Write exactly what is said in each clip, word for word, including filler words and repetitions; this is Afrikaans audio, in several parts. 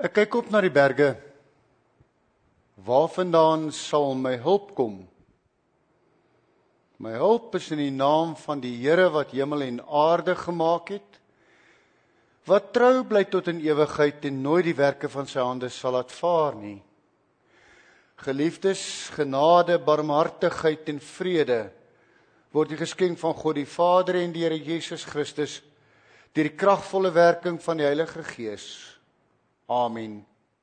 Ek kyk op na die berge. Waarvandaan sal my hulp kom? My hulp is in die naam van die Here wat hemel en aarde gemaak het, wat trou bly tot in ewigheid en nooit die werke van sy hande sal laat vaar nie. Geliefdes, genade, barmhartigheid en vrede word die geskenk van God die Vader en die Here Jesus Christus deur die kragvolle werking van die Heilige Gees. Amen.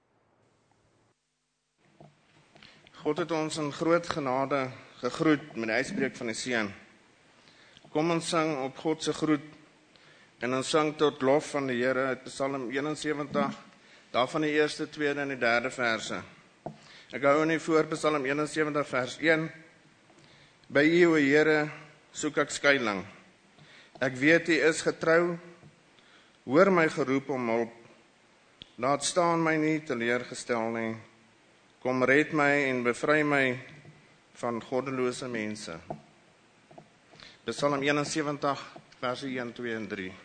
God het ons in groot genade gegroet met die uitspreek van die Seun. Kom ons sing op God se groet en ons sing tot lof van die Here uit Psalm eenensewentig, daarvan die eerste, tweede en die derde verse. Ek hou nie voor Psalm eenensewentig vers een. By U, o Here, soek ek skuiling. Ek weet U is getrou, hoor my geroep om hulp. Laat staan my nie teleurgestel nie. Kom red my en bevry my van goddelose mense. Psalm eenensewentig, verse een, twee en drie.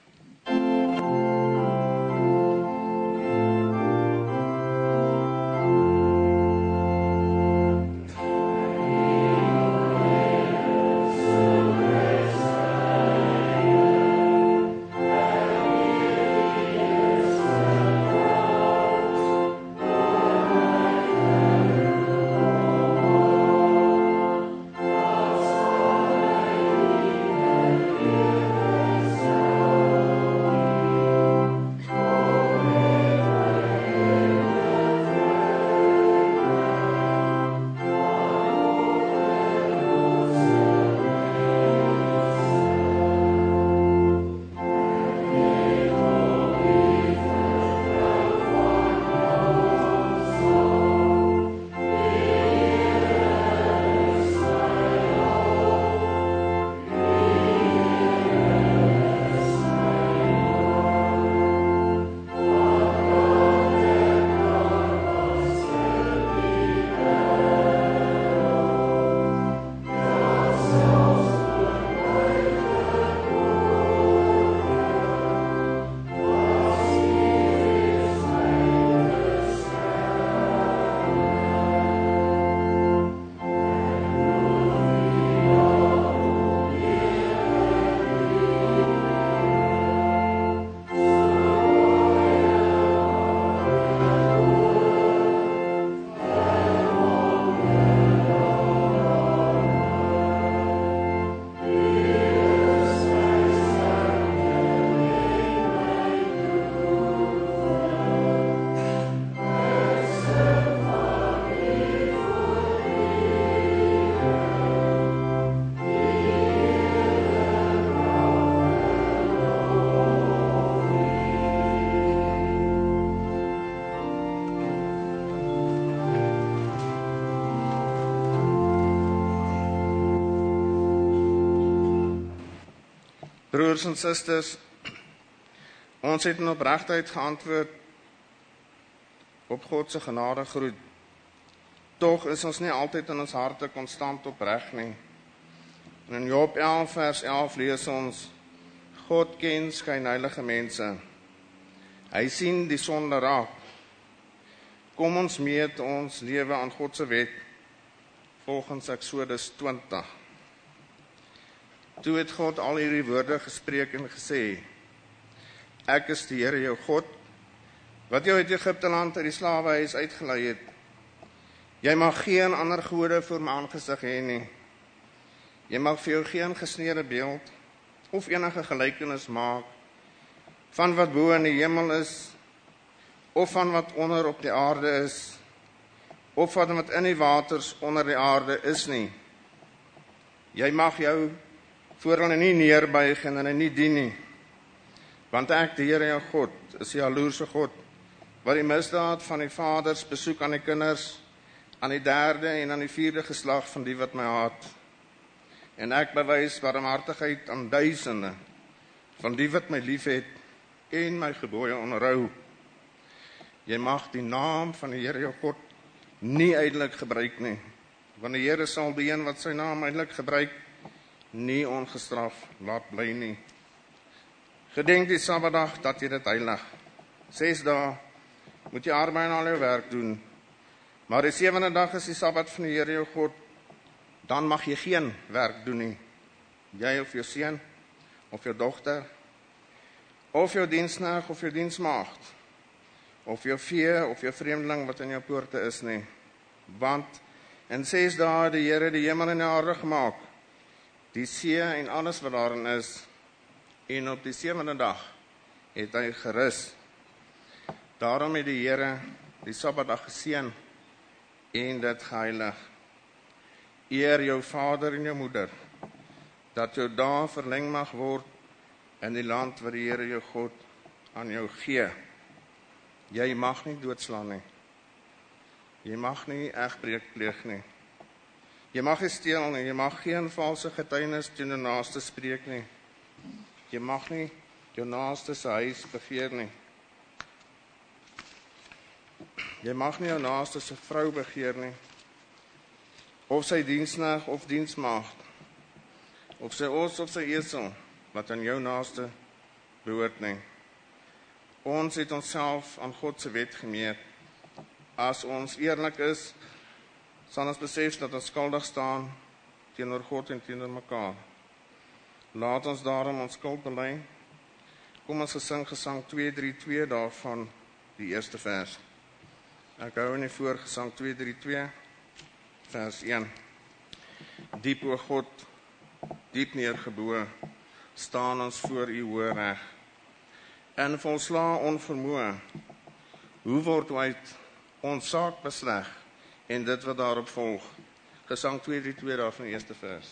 Broers en susters, ons het in opregtheid geantwoord op God se genade groet. Tog is ons nie altyd in ons harte konstant opreg nie. En in Job elf vers elf lees ons: God ken skynheilige mense. Hy sien die sonde raak. Kom ons meet ons lewe aan God se wet volgens Eksodus twintig. Toe het God al hierdie woorde gespreek en gesê: Ek is die Here jou God, wat jou uit Egipte land uit die slawehuis uitgelei het. Jy mag geen ander gode voor my aangesig hê nie. Jy mag vir jou geen gesneede beeld of enige gelykenis maak van wat bo in die hemel is, of van wat onder op die aarde is, of van wat in die waters onder die aarde is nie. Jy mag jou voor hulle nie neerbuig en hulle nie dien nie. Want ek, die Here jou God, is die jaloerse God, wat die misdaad van die vaders besoek aan die kinders, aan die derde en aan die vierde geslag van die wat my haat. En ek bewys barmhartigheid aan duisende van die wat my lief het en my gebooie onderhou. Jy mag die naam van die Here jou God nie uitelik gebruik nie, want die Here sal die een wat sy naam uitelik gebruik nie ongestraf laat bly nie. Gedenk die Sabbatdag dat jy dit heilig. Ses dae moet jy arbei en al jou werk doen. Maar die sewende dag is die Sabbat van die Here jou God, dan mag jy geen werk doen nie. Jy of jou seun, of jou dogter, of jou diensknegt, of jou diensmaagd, of jou vee, of jou vreemdeling wat in jou poorte is nie. Want in ses dae het die Here die hemel en die aarde gemaak, die see en alles wat daarin is, en op die sewende dag het hy gerus. Daarom het die Here die Sabbatdag geseën en dit geheilig. Eer jou vader en jou moeder, dat jou dae verleng mag word in die land wat die Here jou God aan jou gee. Jy mag nie doodslaan nie. Jy mag nie egbreek pleeg nie. Jy mag nie steel nie, jy mag geen valse getuienis teen jou naaste spreek nie. Jy mag nie jou naaste se huis begeer nie. Jy mag nie jou naaste se vrou begeer nie, of sy diensknegt of diensmaagd, of sy os of sy esel, wat aan jou naaste behoort nie. Ons het onsself aan God se wet gemeet. As ons eerlik is, sal ons besef dat ons skuldig staan teenoor God en teenoor mekaar. Laat ons daarom ons skuld bely. Kom ons gesing gesang twee drie twee daarvan die eerste vers. Ek hou in die voorgesang twee drie twee vers een. Diep o God, diep neergeboe, staan ons voor u hoë reg. En volsla onvermoë, hoe word uit ons saak besleg en dit wat daarop volg. Gesang twee drie twee daarvan die eerste vers.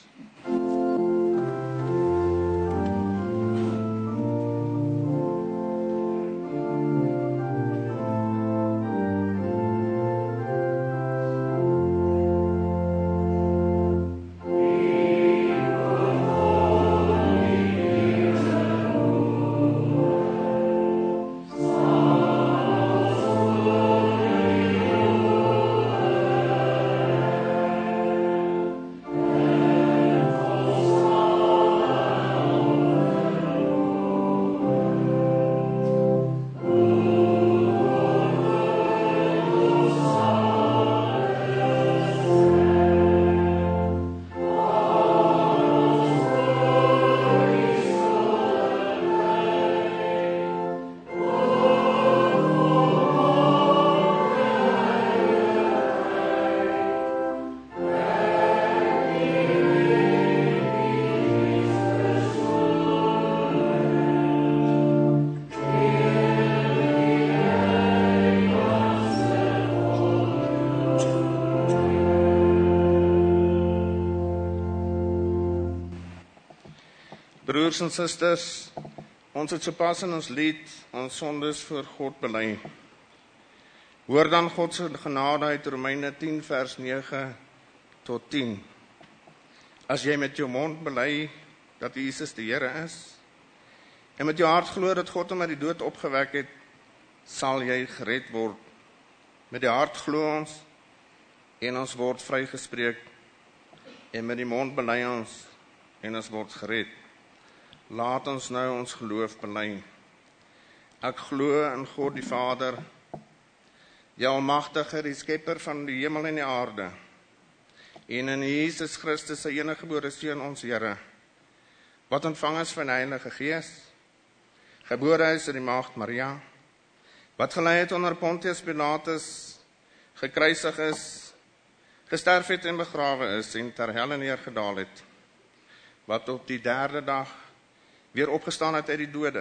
Broers en susters, ons het sopas in ons lied ons sondes voor God bely. Hoor dan God se genade uit Romeine tien vers nege tot tien. As jy met jou mond bely dat Jesus die Here is, en met jou hart glo dat God hom uit die dood opgewek het, sal jy gered word. Met die hart glo ons en ons word vrygespreek, en met die mond bely ons en ons word gered. Laat ons nou ons geloof bely. Ek glo in God die Vader, die Almagtige, die Skepper van die hemel en die aarde, en in Jesus Christus, sy eniggebore Seun, ons Here, wat ontvang is van die Heilige Gees, gebore is uit die maagd Maria, wat gelei het onder Pontius Pilatus, gekruisig is, gesterf het en begrawe is, en ter helle neergedaal het, wat op die derde dag weer opgestaan het uit die dode,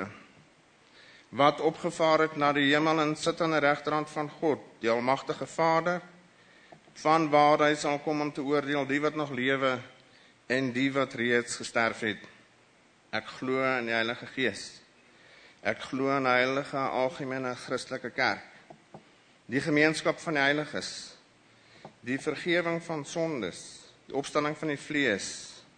wat opgevaar het na die hemel en sit aan die regterhand van God, die Almagtige Vader, van waar hy sal kom om te oordeel die wat nog lewe en die wat reeds gesterf het. Ek glo in die Heilige Gees. Ek glo in die heilige algemene Christelike kerk, die gemeenskap van die heiliges, die vergewing van sondes, die opstanding van die vlees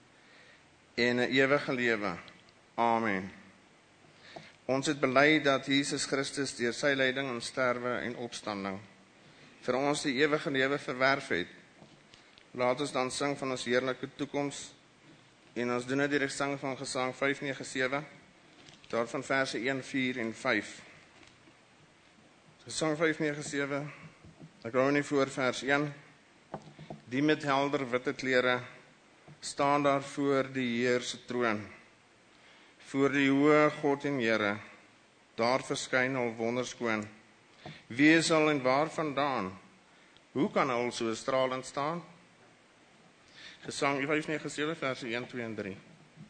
en 'n ewige lewe. Amen. Ons het bely dat Jesus Christus deur sy lyding en sterwe en opstanding vir ons die ewige lewe verwerf het. Laat ons dan sing van ons heerlike toekoms, en ons doen dit deur die sang van Gesang vyf nege sewe, daarvan verse een, vier en vyf. Psalm vyf nege sewe, ek hou nie voor vers een. Die met helder witte klere staan daar voor die Heer se troon, voor die hoë God en Here, daar verskyn al wonderskoon. Wie sal en waar vandaan? Hoe kan al so stralend staan? Gesang vyf nege sewe verse een, twee en drie.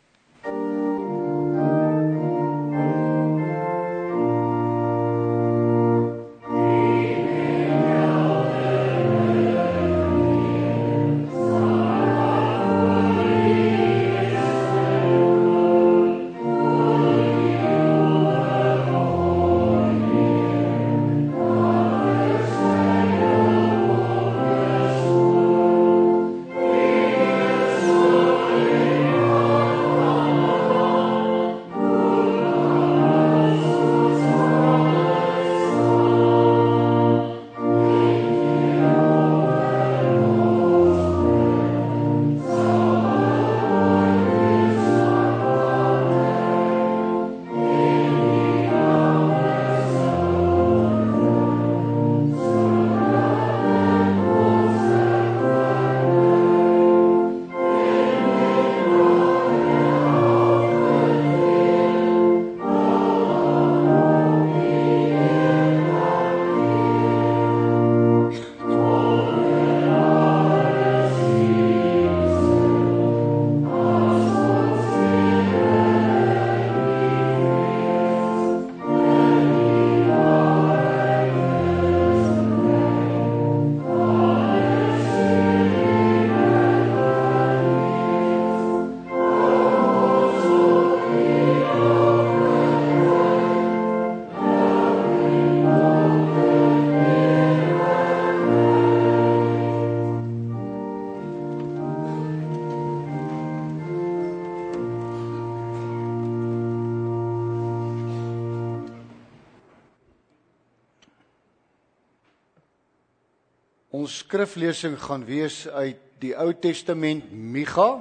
Ons skriflesing gaan wees uit die Ou Testament, Micha,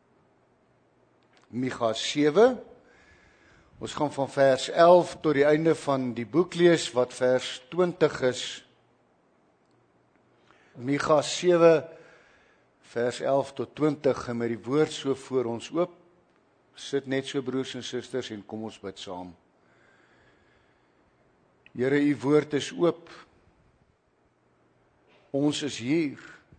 Micha sewe. Ons gaan van vers elf tot die einde van die boek lees, wat vers twintig is. Micha sewe, vers elf tot twintig, en met die woord so voor ons oop. Sit net so, broers en susters, en kom ons bid saam. Here, u woord is oop. Ons is hier.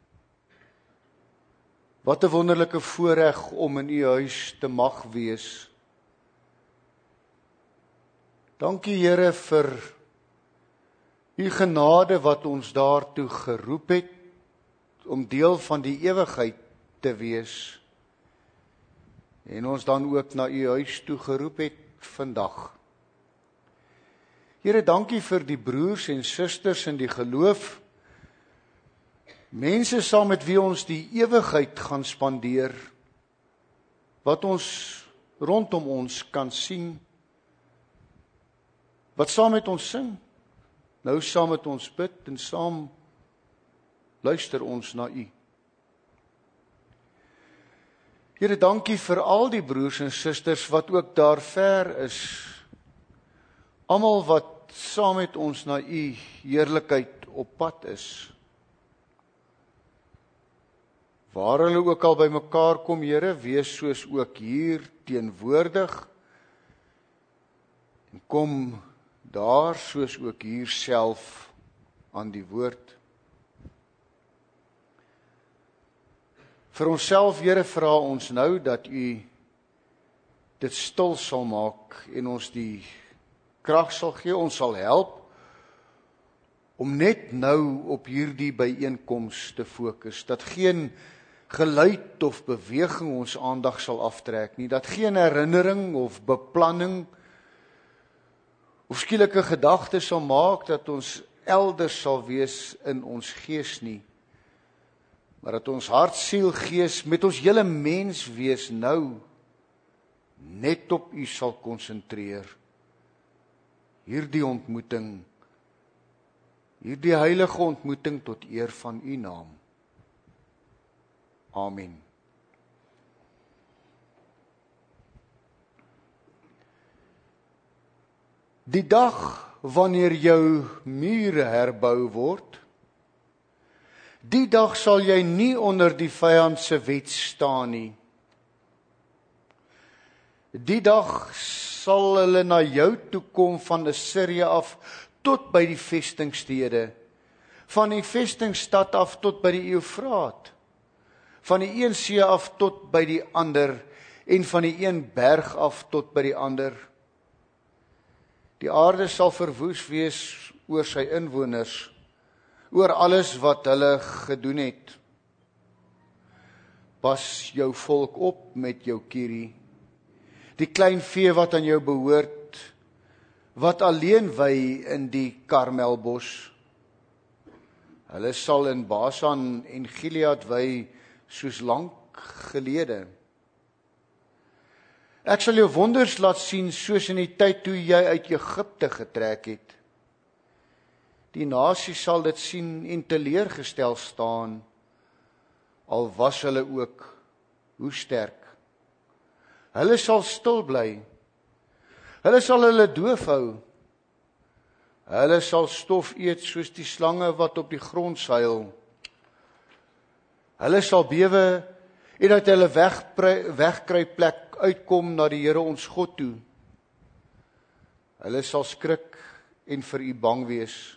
Wat 'n wonderlike voorreg om in u huis te mag wees. Dankie, Here, vir u genade wat ons daartoe geroep het, om deel van die ewigheid te wees. En ons dan ook na u huis toe geroep het vandag. Here, dankie vir die broers en susters in die geloof, mense saam met wie ons die ewigheid gaan spandeer, wat ons rondom ons kan sien, wat saam met ons sing, nou saam met ons bid en saam luister ons na u. Here, dankie vir al die broers en susters wat ook daar ver is, almal wat saam met ons na u heerlikheid op pad is. Waar hulle ook al by mekaar kom, Here, wees soos ook hier teenwoordig, en kom daar soos ook hier self aan die woord. Vir onsself, Here, vra ons nou dat u dit stil sal maak en ons die krag sal gee, ons sal help om net nou op hierdie byeenkoms te fokus, dat geen geluid of beweging ons aandag sal aftrek nie, dat geen herinnering of beplanning of skielike gedagte sal maak dat ons elders sal wees in ons gees nie, maar dat ons hart, siel, gees, met ons hele mens wees nou net op u sal konsentreer. Hierdie ontmoeting, hierdie heilige ontmoeting tot eer van u naam. Amen. Die dag wanneer jou mure herbou word. Die dag sal jy nie onder die vyand se wet staan nie. Die dag sal hulle na jou toe kom van Assirië af tot by die vestingstede, van die vestingstad af tot by die Eufraat, van die een see af tot by die ander, en van die een berg af tot by die ander. Die aarde sal verwoes wees oor sy inwoners, oor alles wat hulle gedoen het. Pas jou volk op met jou kierie, die klein vee wat aan jou behoort, wat alleen wy in die Karmelbos. Hulle sal in Basan en Gilead wy soos lank gelede. Ek sal jou wonders laat sien soos in die tyd toe jy uit Egipte getrek het. Die nasie sal dit sien en teleurgestel staan, al was hulle ook hoe sterk. Hulle sal stil bly. Hulle sal hulle doof hou. Hulle sal stof eet soos die slange wat op die grond seil. Hulle sal bewe en dat hulle wegkry plek uitkom na die Here ons God toe. Hulle sal skrik en vir u bang wees.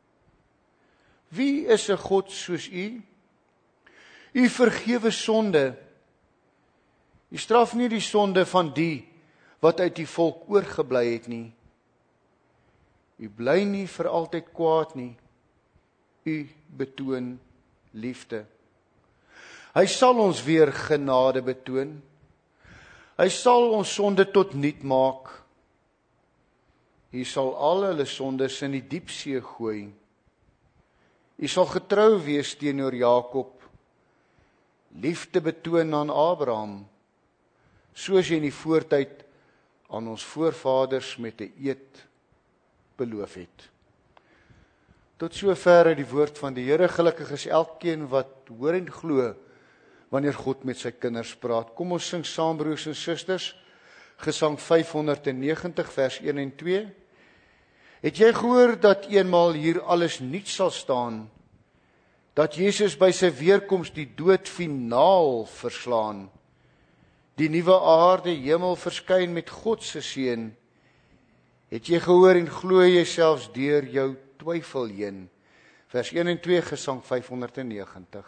Wie is 'n God soos u? U vergewe sonde. U straf nie die sonde van die wat uit die volk oorgebly het nie. U bly nie vir altyd kwaad nie. U betoon liefde. Hy sal ons weer genade betoon. Hy sal ons sonde tot niet maak. Hy sal al hulle sondes in die diepsee gooi. Hy sal getrou wees teenoor Jakob, liefde betoon aan Abraham, soos hy in die voortyd aan ons voorvaders met 'n eed beloof het. Tot sover uit die woord van die Here. Gelukkig is elkeen wat hoor en glo wanneer God met sy kinders praat. Kom ons sing saam, broers en susters, Gesang vyfhonderdnegentig vers een en twee. Het jy gehoor dat eenmaal hier alles nuut sal staan, dat Jesus by sy weerkoms die dood finaal verslaan, die nuwe aarde, hemel verskyn met God se seën? Het jy gehoor en glo jy selfs deur jou twyfel heen? Vers een en twee, Gesang vyfhonderdnegentig.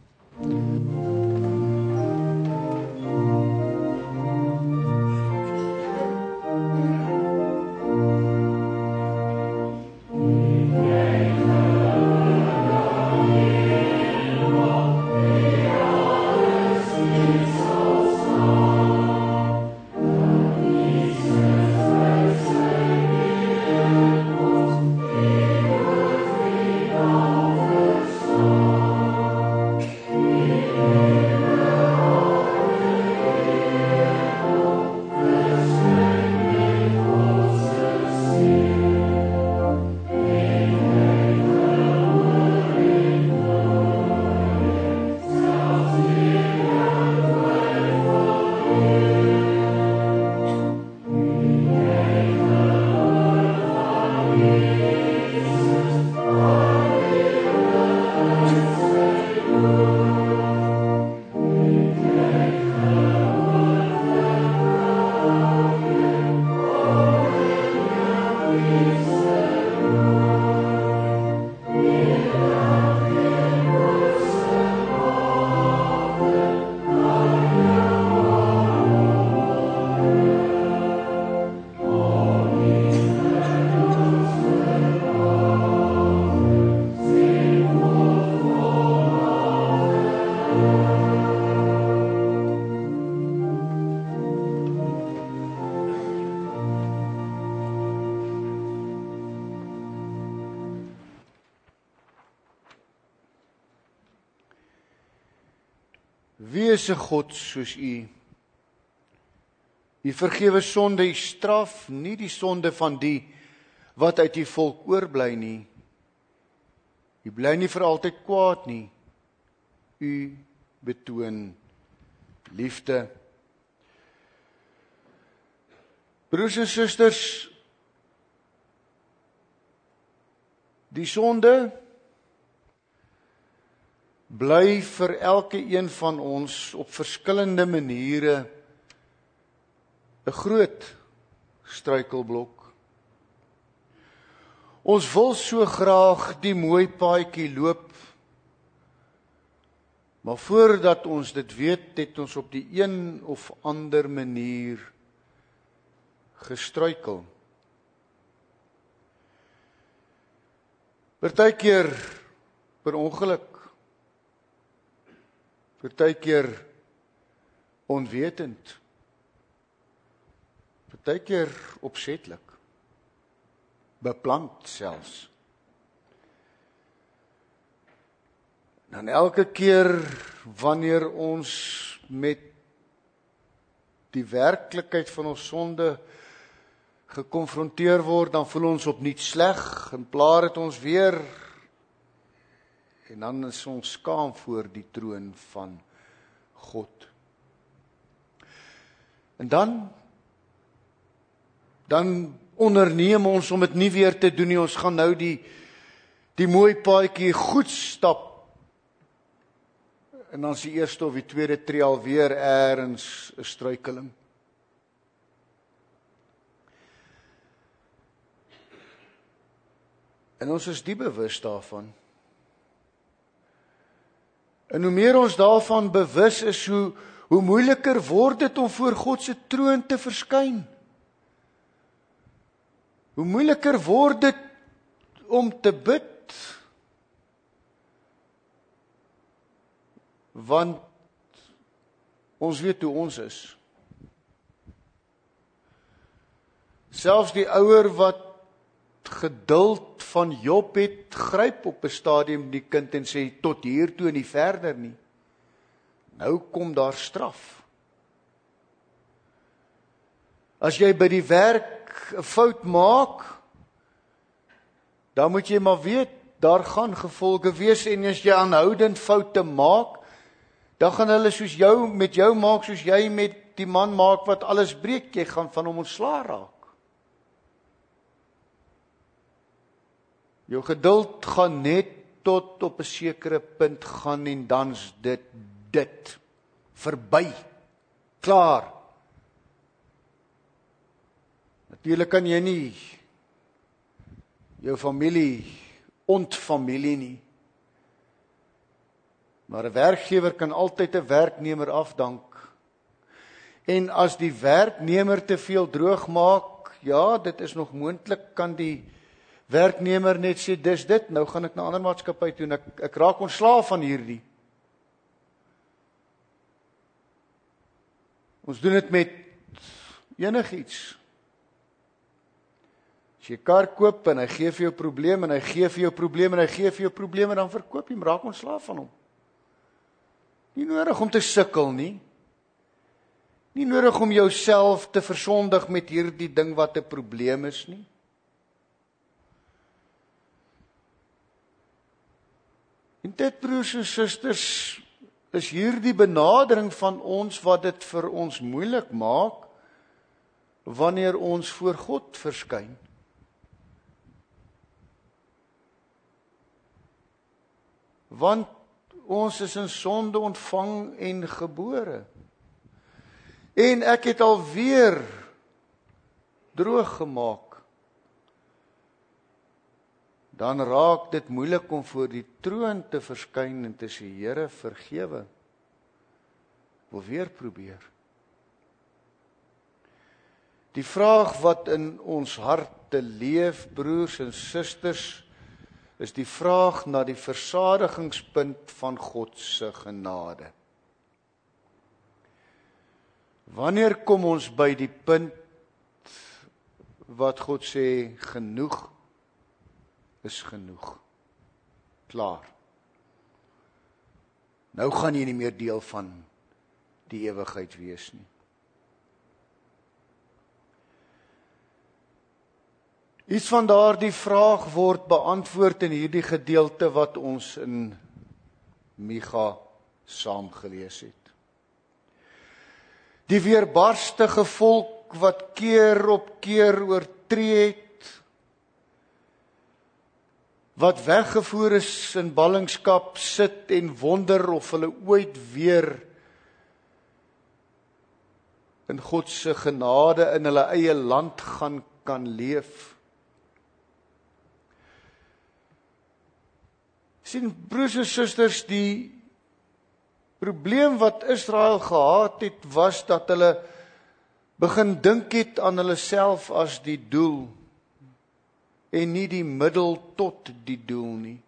Wie is 'n God soos u? U vergewe sonde, u straf nie die sonde van die wat uit die volk oorbly nie. U bly nie vir altyd kwaad nie. U betoon liefde. Broers en susters, Die sonde bly vir elke een van ons op verskillende maniere 'n groot struikelblok. Ons wil so graag die mooi paadjie loop, maar voordat ons dit weet, het ons op die een of ander manier gestruikel. Partykeer per ongeluk, partykeer onwetend, partykeer opsetlik, beplant selfs. Dan elke keer wanneer ons met die werklikheid van ons sonde gekonfronteer word, dan voel ons opnuut sleg en pla dit ons weer. En dan is ons skaam voor die troon van God. En dan, dan onderneem ons om dit nie weer te doen nie. Ons gaan nou die, die mooi paadjie goed stap. En dan is die eerste of die tweede tree alweer eers 'n struikeling. En ons is diep bewus daarvan. En hoe meer ons daarvan bewus is, hoe, hoe moeiliker word dit om voor God se troon te verskyn. Hoe moeiliker word dit om te bid. Want ons weet hoe ons is. Selfs die ouer wat geduld van Job het, gryp op 'n stadium die kind en sê, tot hier toe en nie verder nie. Nou kom daar straf. As jy by die werk 'n fout maak, dan moet jy maar weet, daar gaan gevolge wees, en as jy aanhoudend foute maak, dan gaan hulle soos jou, met jou maak, soos jy met die man maak wat alles breek, jy gaan van hom ontslaa raak. Jou geduld gaan net tot op 'n sekere punt gaan, en dan's dit dit verby, klaar. Natuurlik kan jy nie jou familie ontfamilie nie. Maar 'n werkgewer kan altyd 'n werknemer afdank. En as die werknemer te veel droog maak, ja, dit is nog moontlik, kan die werknemer net sê, dis dit, nou gaan ek na 'n ander maatskappy toe, en ek, ek raak ontslaaf van hierdie. Ons doen dit met enigiets. As jy 'n kar koop en hy gee vir jou probleme, en hy gee vir jou probleme, en hy gee vir jou probleme, dan verkoop jy hom, raak ontslaaf van hom. Nie nodig om te sukkel nie. Nie nodig om jouself te versondig met hierdie ding wat 'n probleem is nie. En dit, broers en susters, is hierdie benadering van ons wat dit vir ons moeilik maak wanneer ons voor God verskyn. Want ons is in sonde ontvang en gebore. En ek het alweer droog gemaak. Dan raak dit moeilik om voor die troon te verskyn en te sê, Here, vergewe. Ek wil weer probeer. Die vraag wat in ons harte leef, broers en susters, is die vraag na die versadigingspunt van God se genade. Wanneer kom ons by die punt wat God sê, genoeg is genoeg. Klaar. Nou gaan jy nie meer deel van die ewigheid wees nie. Iets van daardie vraag word beantwoord in hierdie gedeelte wat ons in Micha saam gelees het. Die weerbarstige volk wat keer op keer oortree het, wat weggevoer is in ballingskap sit en wonder of hulle ooit weer in God se genade in hulle eie land gaan kan leef. Sien, broers en susters, die probleem wat Israel gehad het, was dat hulle begin dink het aan hulle self as die doel en nie die middel tot die doel nie.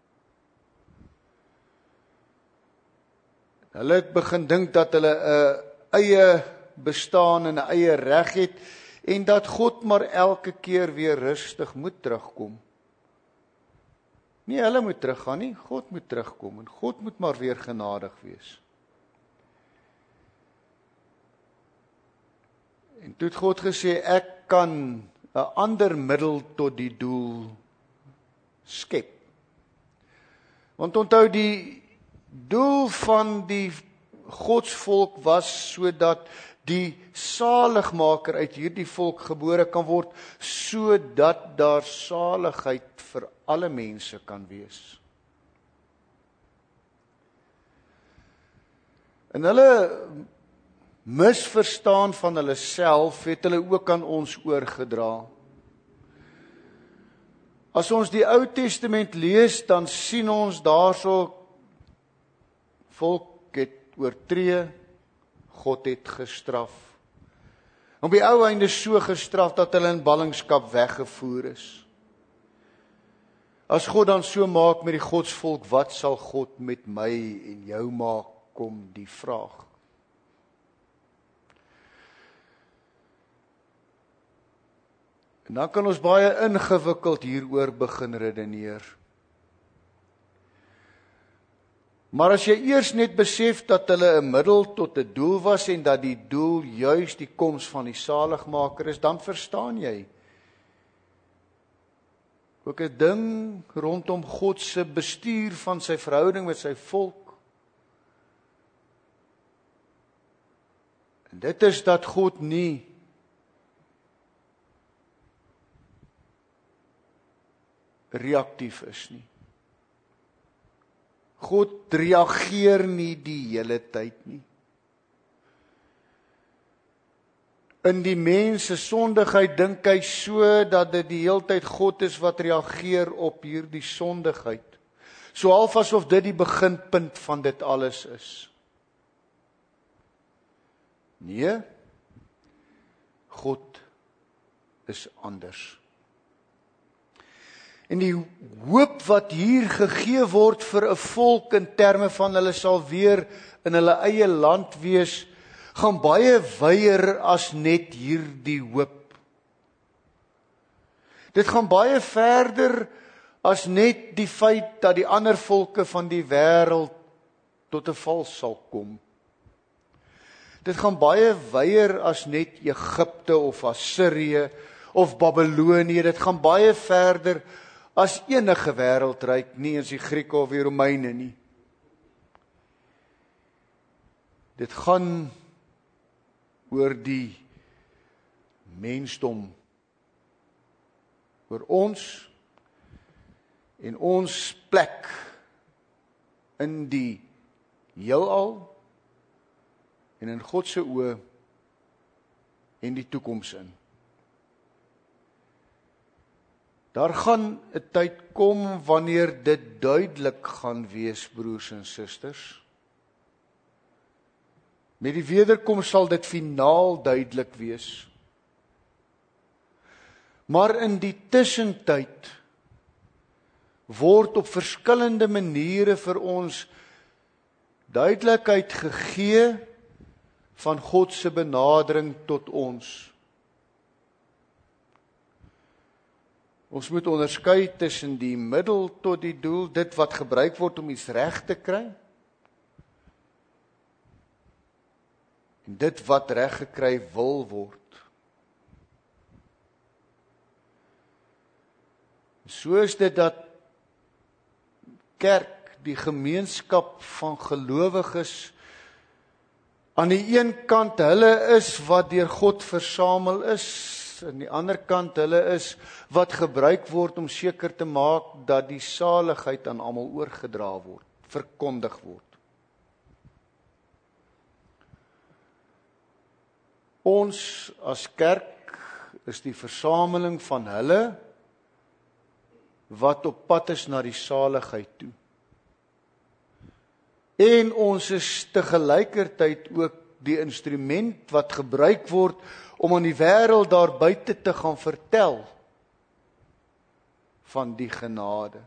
Hulle het begin dink dat hulle 'n eie bestaan en 'n eie reg het en dat God maar elke keer weer rustig moet terugkom. Nie hulle moet teruggaan nie, God moet terugkom en God moet maar weer genadig wees. En toe het God gesê, ek kan 'n ander middel tot die doel skep. Want onthou, die doel van die Godsvolk was sodat die saligmaker uit hierdie volk gebore kan word, sodat daar saligheid vir alle mense kan wees. En hulle misverstaan van hulle self het hulle ook aan ons oorgedra. As ons die Ou Testament lees, dan sien ons daarso volk het oortree, God het gestraf. Op die ou einde so gestraf dat hulle in ballingskap weggevoer is. As God dan so maak met die Godsvolk, wat sal God met my en jou maak, kom die vraag. En dan kan ons baie ingewikkeld hieroor begin redeneer. Maar as jy eers net besef dat hulle 'n middel tot 'n doel was en dat die doel juis die koms van die saligmaker is, dan verstaan jy ook 'n ding rondom God se bestuur van sy verhouding met sy volk. En dit is dat God nie reaktief is nie. God reageer nie die hele tyd nie. In die mens se sondigheid dink hy so dat dit die hele tyd God is wat reageer op hierdie sondigheid. So half asof dit die beginpunt van dit alles is. Nee, God is anders. En die hoop wat hier gegee word vir 'n volk in terme van hulle sal weer in hulle eie land wees, gaan baie wyer as net hierdie hoop. Dit gaan baie verder as net die feit dat die ander volke van die wêreld tot 'n val sal kom. Dit gaan baie wyer as net Egipte of Assirië of Babilonië. Dit gaan baie verder as enige wêreldryk, nie eens die Grieke of die Romeine nie. Dit gaan oor die mensdom, oor ons en ons plek in die heelal en in God se oë en die toekoms in. Daar gaan 'n tyd kom wanneer dit duidelik gaan wees, broers en susters. Met die wederkoms sal dit finaal duidelik wees. Maar in die tussentyd word op verskillende maniere vir ons duidelikheid gegee van God se benadering tot ons. Ons moet onderskei tussen die middel tot die doel, dit wat gebruik word om iets reg te kry, en dit wat reg gekry wil word. So is dit dat kerk, die gemeenskap van gelowiges, aan die een kant hulle is wat deur God versamel is, aan die ander kant, hulle is wat gebruik word om seker te maak dat die saligheid aan almal oorgedra word, verkondig word. Ons as kerk is die versameling van hulle wat op pad is na die saligheid toe. En ons is tegelykertyd ook die instrument wat gebruik word om aan die wêreld daar buite te gaan vertel van die genade.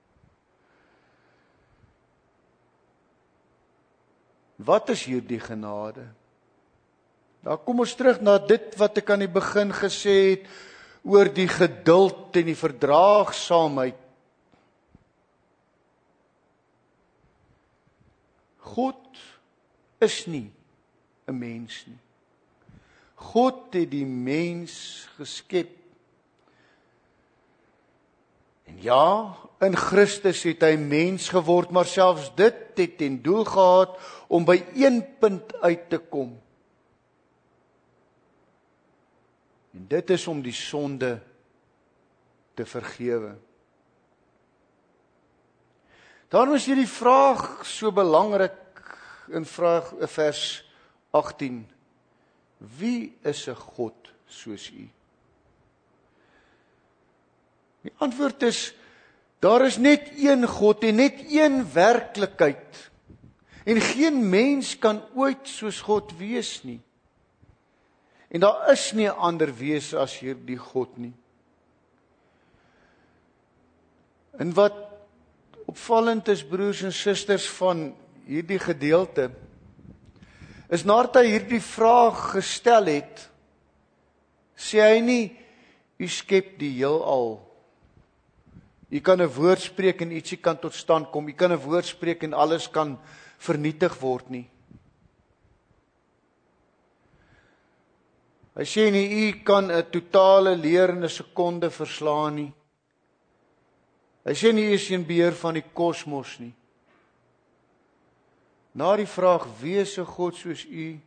Wat is hierdie genade? Daar kom ons terug na dit wat ek aan die begin gesê het oor die geduld en die verdraagsaamheid. God is nie 'n mens nie. God het die mens geskep. En ja, in Christus het hy mens geword, maar selfs dit het ten doel gehad om by een punt uit te kom. En dit is om die sonde te vergewe. Daarom is hierdie vraag so belangrik in vraag vers agttien. Wie is 'n God soos U? Die antwoord is, daar is net een God en net een werklikheid. En geen mens kan ooit soos God wees nie. En daar is nie 'n ander wese as hierdie God nie. En wat opvallend is, broers en susters, van hierdie gedeelte, is nadat hy hierdie vraag gestel het, sê hy nie, U skep die heelal. U kan 'n woord spreek en ietsie kan tot stand kom. U kan 'n woord spreek en alles kan vernietig word nie. Hy sê nie, U kan 'n totale leer in 'n sekonde verslaan nie. Hy sê nie, U is in beheer van die kosmos nie. Na die vraag, wie is 'n God soos U?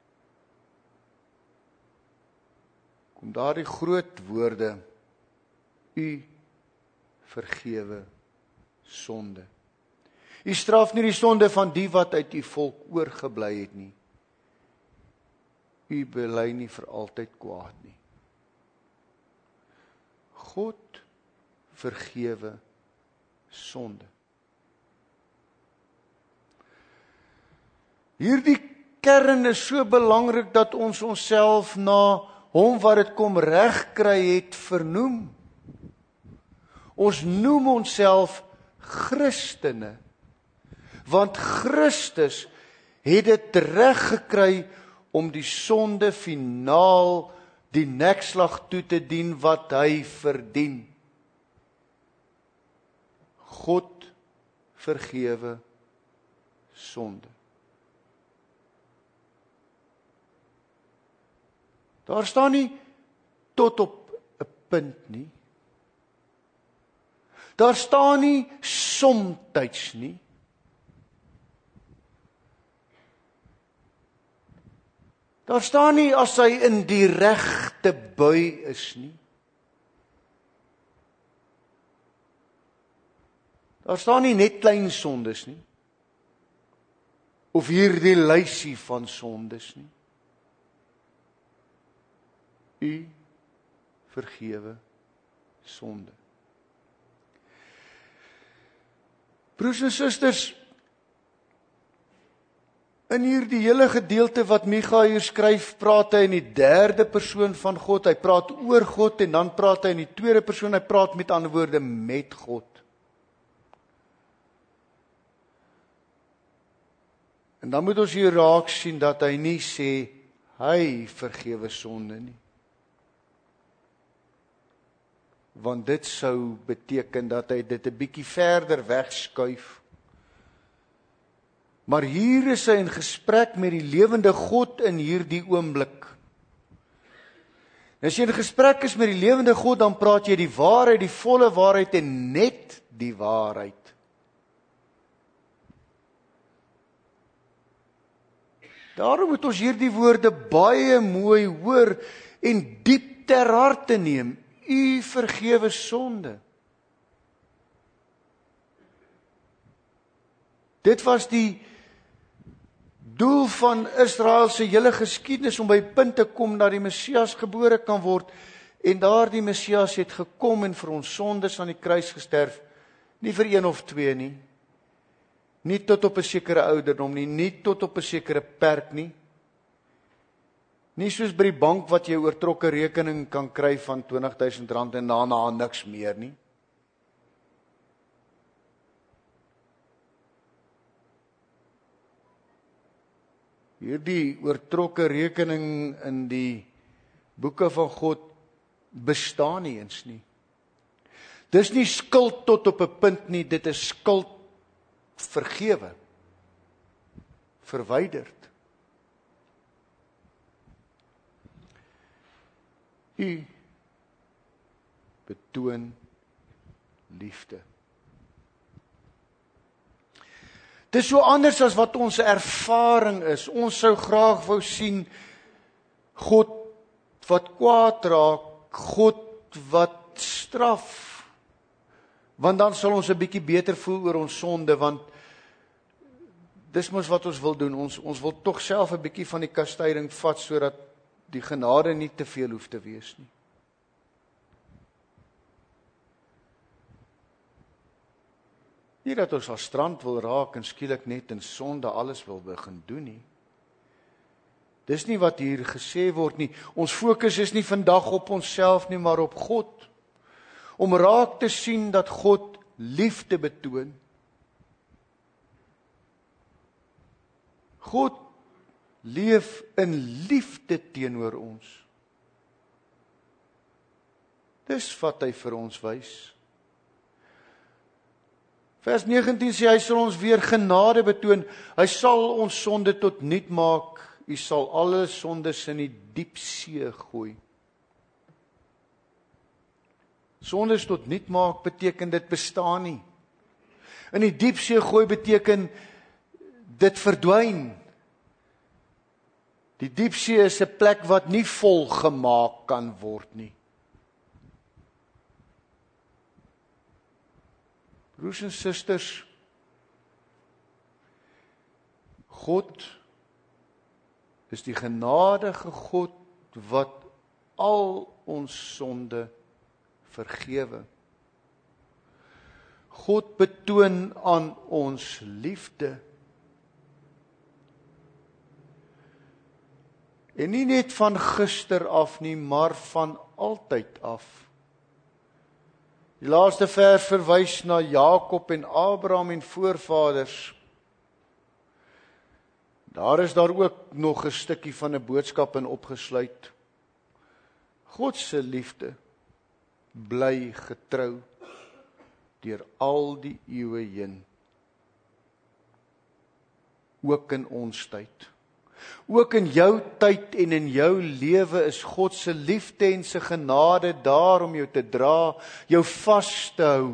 Kom daar die groot woorde, U vergewe sonde. U straf nie die sonde van die wat uit U volk oorgebly het nie. U bely nie vir altyd kwaad nie. God vergewe sonde. Hierdie kern is so belangrik dat ons onsself na hom wat dit kom regkry het vernoem. Ons noem onsself Christene, want Christus het dit reggekry om die sonde finaal die nekslag toe te dien wat hy verdien. God vergewe sonde. Daar staan nie tot op 'n punt nie. Daar staan nie somtyds nie. Daar staan nie as hy in die regte bui is nie. Daar staan nie net klein sondes nie. Of hierdie lysie van sondes nie. U vergewe sonde. Broers en susters, in hierdie hele gedeelte wat Micha hier skryf, praat hy in die derde persoon van God. Hy praat oor God en dan praat hy in die tweede persoon, hy praat met ander woorde met God. En dan moet ons hier raak sien dat hy nie sê hy vergewe sonde nie. Want dit sou beteken dat hy dit 'n bietjie verder wegskuif. Maar hier is hy in gesprek met die lewende God in hierdie oomblik. As jy in gesprek is met die lewende God, dan praat jy die waarheid, die volle waarheid en net die waarheid. Daarom moet ons hierdie woorde baie mooi hoor en diep ter harte neem, u vergewe sonde. Dit was die doel van Israel se hele geskiedenis, om by die punt te kom dat die Messias gebore kan word, en daardie Messias het gekom en vir ons sondes aan die kruis gesterf, nie vir een of twee nie, nie tot op 'n sekere ouderdom nie, nie tot op 'n sekere perk nie, nie soos by die bank wat jy oortrokke rekening kan kry van twintig duisend rand en daarna niks meer nie. Hierdie oortrokke rekening in die boeke van God bestaan nie eens nie. Dis nie skuld tot op 'n punt nie, dit is skuld vergewe, verwyderd. U betoon liefde. Dit is so anders as wat ons ervaring is. Ons sou graag wou sien God wat kwaad raak, God wat straf. Want dan sal ons 'n bietjie beter voel oor ons sonde, want dis mos wat ons wil doen. Ons ons wil tog self 'n bietjie van die kastyding vat sodat die genade nie te veel hoef te wees nie. Nie dat ons as strand wil raak en skielik net in sonde alles wil begin doen nie. Dis nie wat hier gesê word nie. Ons fokus is nie vandag op onsself nie, maar op God. Om raak te sien dat God liefde betoon. God leef in liefde teenoor ons. Dis wat hy vir ons wys. Vers negentien sê hy sal ons weer genade betoon. Hy sal ons sonde tot niet maak. U sal alle sondes in die diep see gooi. Sondes tot niet maak beteken dit bestaan nie. In die diep see gooi beteken dit verdwyn. Die diep see is 'n plek wat nie vol gemaak kan word nie. Broers en susters, God is die genadige God wat al ons sonde vergewe. God betoon aan ons liefde. En nie net van gister af nie, maar van altyd af. Die laaste vers verwys na Jakob en Abraham en voorvaders. Daar is daar ook nog 'n stukkie van 'n boodskap in opgesluit. God se liefde bly getrou deur al die eeue heen. Ook in ons tyd. Ook in jou tyd en in jou lewe is God se liefde en se genade daar om jou te dra, jou vas te hou.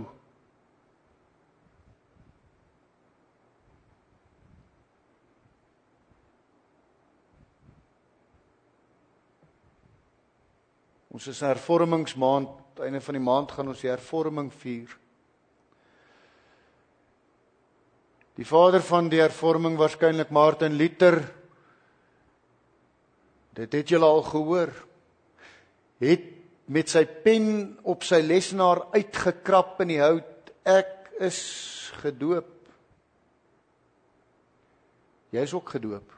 Ons is 'n hervormingsmaand, einde van die maand gaan ons die hervorming vier. Die vader van die hervorming, waarskynlik Martin Luther, dit het julle al gehoor, het met sy pen op sy lesenaar uitgekrap in die hout, ek is gedoop. Jy is ook gedoop.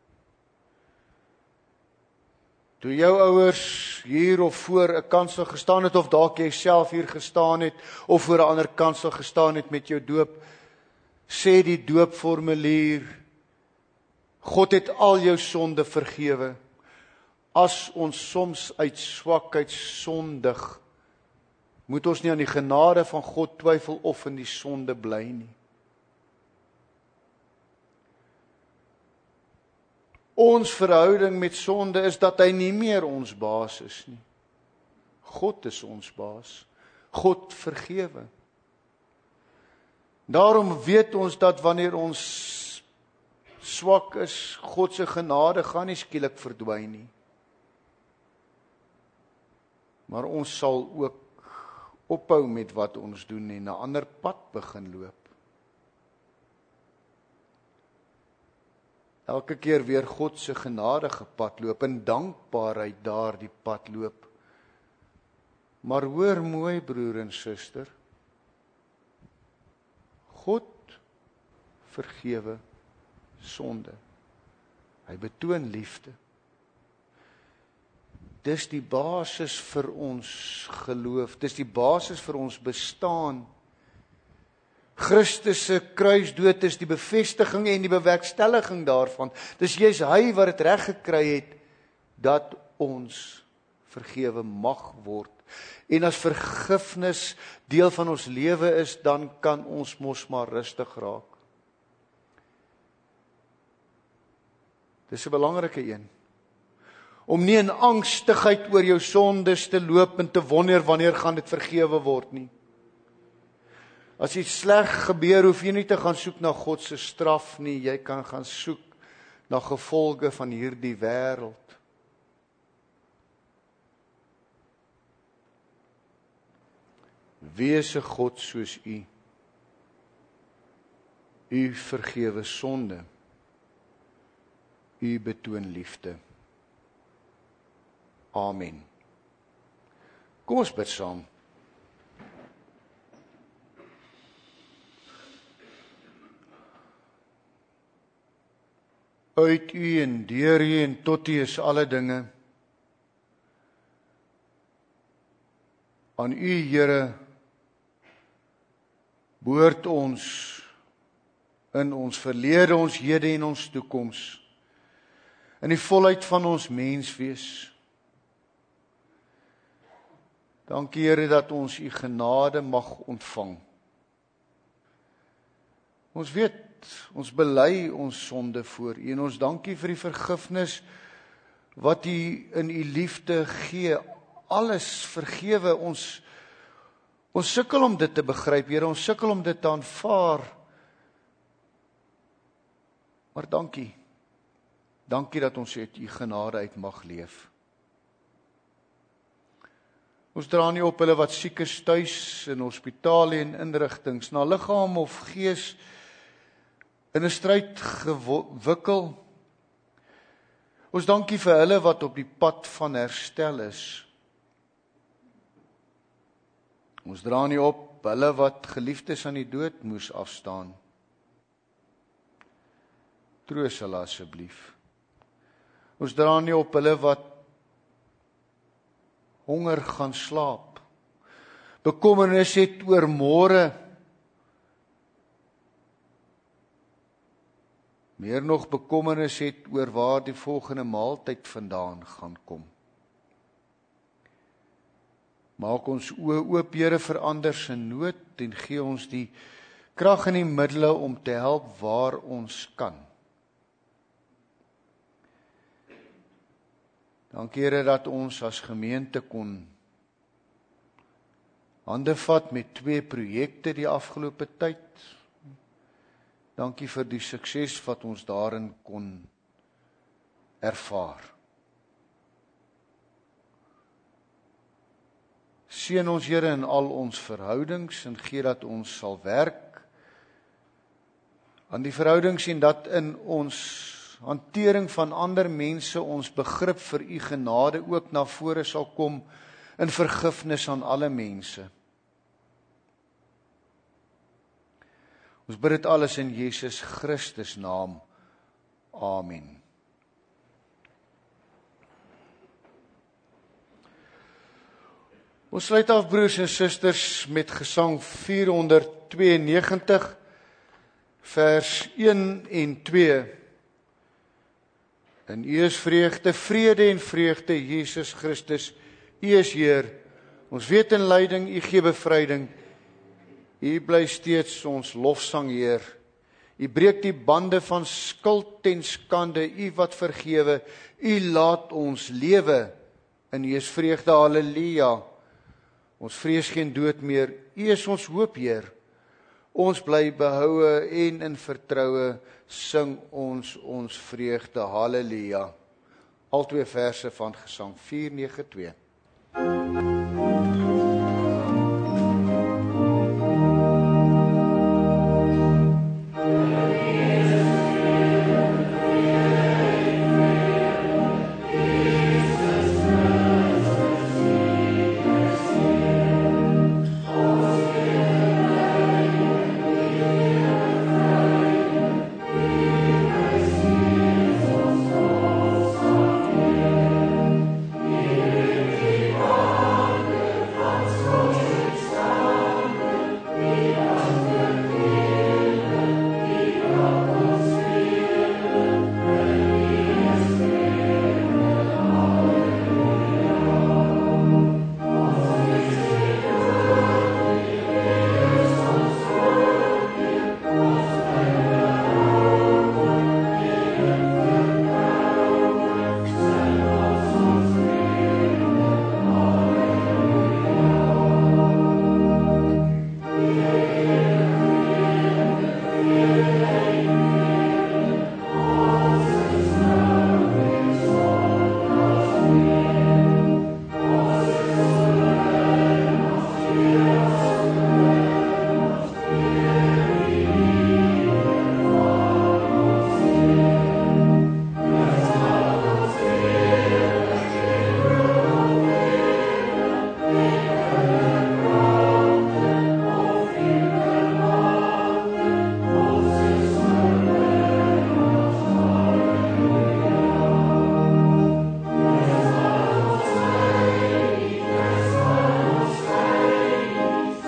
Toe jou ouers hier of voor 'n kansel gestaan het, of dalk jy self hier gestaan het, of voor 'n ander kansel gestaan het met jou doop, sê die doopformulier, God het al jou sonde vergewe. As ons soms uit swakheid sondig, moet ons nie aan die genade van God twyfel of in die sonde bly nie. Ons verhouding met sonde is dat hy nie meer ons baas is nie. God is ons baas. God vergewe. Daarom weet ons dat wanneer ons swak is, God se genade gaan nie skielik verdwyn nie. Maar ons sal ook ophou met wat ons doen en 'n ander pad begin loop. Elke keer weer God se genadige pad loop en dankbaarheid daardie pad loop. Maar hoor mooi broer en suster, God vergewe sonde. Hy betoon liefde. Dis die basis vir ons geloof, dis die basis vir ons bestaan. Christus se kruisdood is die bevestiging en die bewerkstelliging daarvan. Dis juis hy wat dit reg gekry het dat ons vergewe mag word. En as vergifnis deel van ons lewe is, dan kan ons mos maar rustig raak. Dis 'n belangrike een. Om nie in angstigheid oor jou sondes te loop en te wonder wanneer gaan dit vergewe word nie. As iets sleg gebeur, hoef jy nie te gaan soek na God se straf nie, jy kan gaan soek na gevolge van hierdie wêreld. Wees 'n God soos U. U vergewe sonde. U betoon liefde. Amen. Kom ons bid saam. Uit U en deur U en tot U is alle dinge. Aan U, Here, behoort ons in ons verlede, ons hede en ons toekoms, in die volheid van ons menswees. Dankie, Here, dat ons U genade mag ontvang. Ons weet, ons bely ons sonde voor U en ons dankie vir die vergifnis wat U in U liefde gee. Alles vergewe ons. Ons sukkel om dit te begryp, Here, ons sukkel om dit te aanvaar. Maar dankie. Dankie dat ons uit U genade uit mag leef. Ons dra nie op hulle wat siek is tuis, in hospitale en inrigtings, na liggaam of gees, in 'n stryd gewikkel. Ons dankie vir hulle wat op die pad van herstel is. Ons dra nie op hulle wat geliefdes aan die dood moes afstaan. Troos hulle asseblief. Ons dra nie op hulle wat honger gaan slaap, bekommernis het oor môre, meer nog bekommernis het oor waar die volgende maaltyd vandaan gaan kom. Maak ons oë oop, Here, vir ander se nood en gee ons die krag en die middele om te help waar ons kan. Dankie, Here, dat ons as gemeente kon hande vat met twee projekte die afgelope tyd. Dankie vir die sukses wat ons daarin kon ervaar. Seën ons, Here, in al ons verhoudings en gee dat ons sal werk aan die verhoudings en dat in ons hantering van ander mense ons begrip vir U genade ook na vore sal kom in vergifnis aan alle mense. Ons bid dit alles in Jesus Christus naam. Amen. Ons sluit af, broers en susters, met Gesang vier honderd tweeënnegentig, vers een en twee. In U is vreugde, vrede en vreugde, Jesus Christus, U is Heer. Ons weet in lyding, U gee bevryding. U bly steeds ons lofsang, Heer. U breek die bande van skuld en skande, U wat vergewe. U laat ons lewe. In U is vreugde, halleluja. Ons vrees geen dood meer. U is ons hoop, Heer. Ons bly behoue en in vertroue sing ons ons vreugde, halleluja. Al twee verse van Gesang vier nege twee.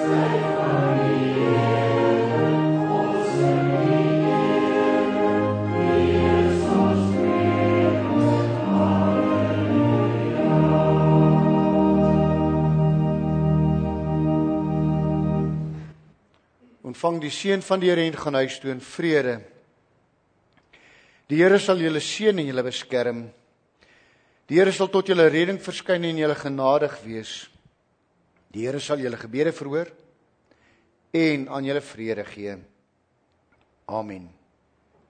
Ontvang die seën van die Here en gaan huis toe in vrede. Die Here sal julle seën en julle beskerm. Die Here sal tot julle redding verskyn en julle genadig wees. Die Here sal julle gebede verhoor en aan julle vrede gee. Amen.